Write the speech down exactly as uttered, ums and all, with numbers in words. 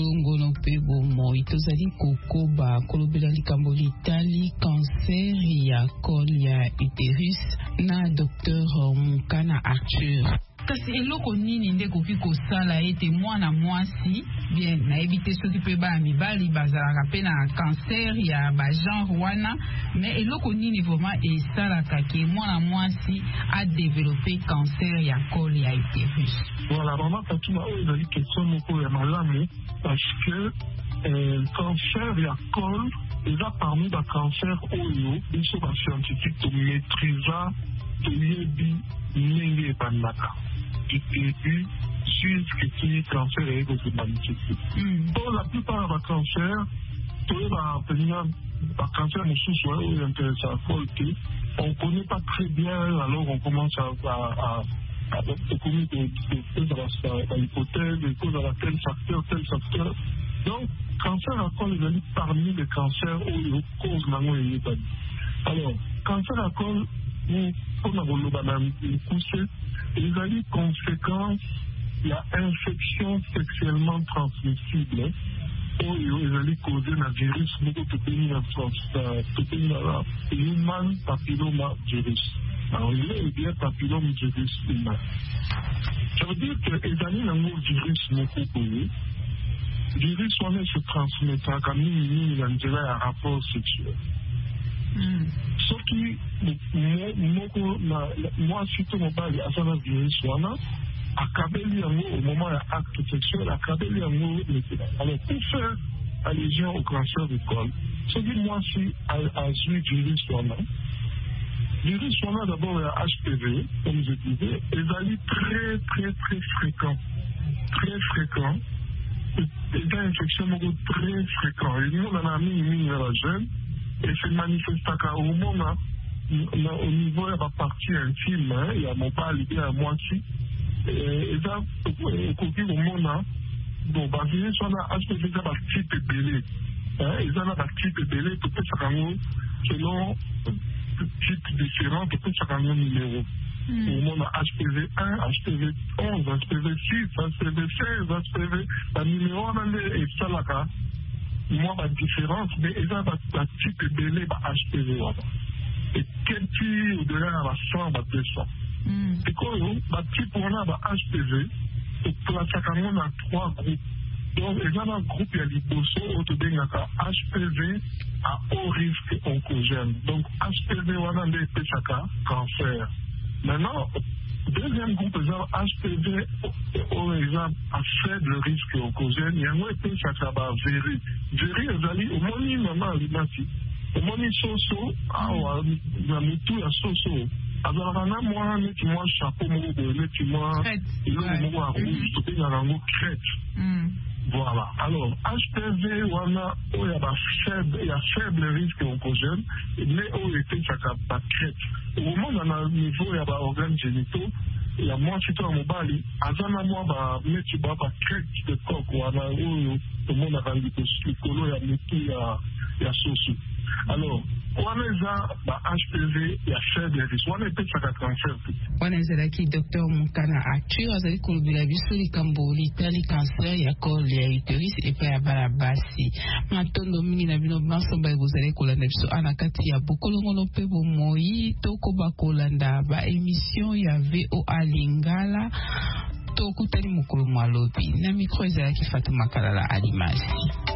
Kolongono pe bomo itozali kokoba kolobela likambo litali cancer ya col ya utérus na docteur Mukana Arthur. Kasi eloko nini nde koki kosala ete mwana mwasi bien na ebite soki pe ba mibali bazalaka pe na cancer ya ba genre wana, mais eloko nini vraiment esalaka ke mwana mwasi a développé cancer ya col ya utérus? Voilà, vraiment Fatima, il a dit question moko ya malamu parce que euh, cancer ya col eza parmi ba cancer oyo biso ba scientifique to maîtrisa to yebi ndenge ebandaka du début jusqu'à ce que cancer est se manifeste. Pour la plupart des cancers, tous les cancers ne sont pas intéressants. On ne connaît pas très bien, alors on commence à, à, à, à connaître des hypothèses, des causes à tel facteur, tel facteur. Donc, cancer à col est parmi les cancers où les causes n'ont pas. Alors, cancer à col, pour nous pousser, il y a des conséquences, il y a infection sexuellement transmissible, où il y a des causes d'un virus, beaucoup de pays dans human papilloma virus. Alors, il y a bien papilloma virus humain. Ça veut dire que les amis n'ont pas virus non plus. Le virus, on se transmet comme il y a un rapport sexuel. Sauf que moi, surtout mon père, à ça, virus, à Kabeli, au moment de l'acte sexuel, à Kabeli, alors pour faire allusion au cancer du col, ce que moi, si à ce virus, le virus, on a d'abord le H P V, comme je disais, et ça est très, très, très fréquent. Très fréquent. Et des infections très fréquentes. Et nous, on a mis une la jeune. Et se manifeste au moment au niveau de la partie intime, il y a mon pas lié à moi aussi. Et ça, au côté au moment, bon, basé sur la H P V, ça va type belé. Et ça, la type belé, peut être ça selon type différent, peut être ça numéro. Au moment H P V un, H P V onze, H P V six, H P V seize, H P V, le numéro est ça là. Moi, la différence, mais il y a un type de délai H P V. Et quel type de délai à cent, deux cents. Et quand le type on a H P V, on place à trois groupes. Donc, il y a un groupe, il y a des bossons, autour de H P V à haut risque oncogène. Donc, H P V, on a des cancer. Maintenant, deuxième groupe, exemple, H P V, par exemple, à faible risque oncogène, il y a un peu ça ça va véri. Véri, ils allaient au moins maman l'imati. Au moins soso, ah ouais, la mutu à soso. Alors là, moi, tu moi chapeau, moi, tu moi, il y a moi rouge, tu peux y avoir un crête. Voilà. Alors, H P V, on a, il y a faible, il y a faible risque oncogène, mais on était ça pas crête. Au moment où on a un niveau, il y a des organes génitaux, il y a moi, si tu as mon bali, à un moment, bah, mais tu vas pas crête de coq, ou à la où, le monde a rendu que le colo, il y a mis, il y a, il y a sauce. Alors, on a H P V, il y a faible risque. On a été ça cancer. On a zalaki docteur Mukana Arthur, azali kolobela biso likambo litali cancer ya col ya utérus et pa ya bala basi. Matondo mingi na bino banso ba bozali kolanda biso ana kati ya bokolongono pe bomoi toko ba kolanda ba émission ya V O A Lingala to kutani mukulu malobi na micro ezalaki Fatuma Kalala Alimasi.